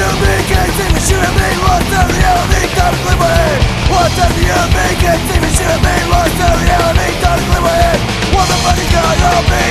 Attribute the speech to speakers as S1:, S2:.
S1: you think it's even should've been lost to reality, darkly my head? What does you think it's even should've been lost to reality, darkly my head? What the fuck is going on?